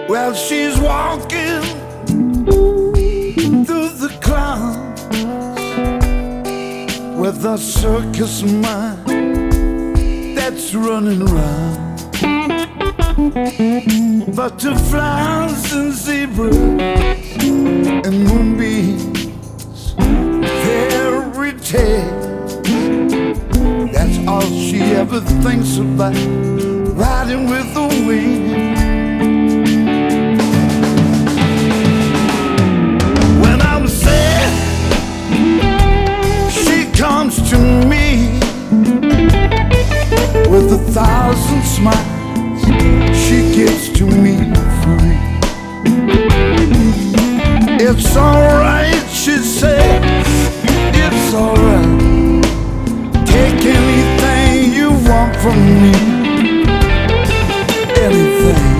Well, she's walking through the clouds with a circus mind that's running around. Butterflies and zebras and moonbeams, fairy tales. That's all she ever thinks about, riding with the wind. When I'm sad, she comes to me with 1,000 smiles. She gives to me free. It's alright, she says, it's alright. Take anything you want from me, anything.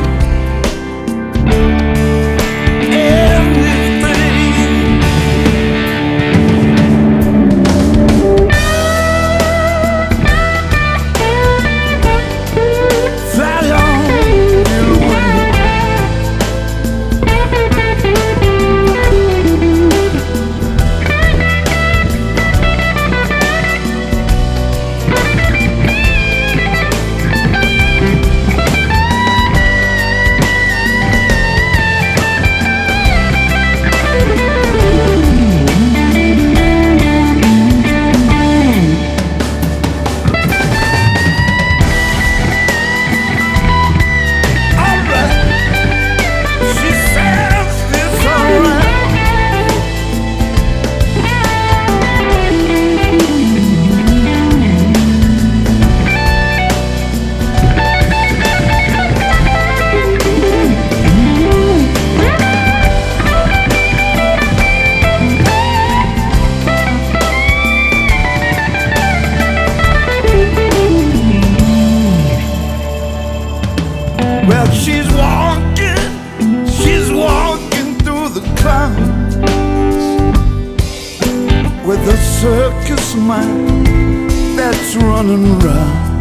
Well, she's walking through the clouds with a circus mind that's running around.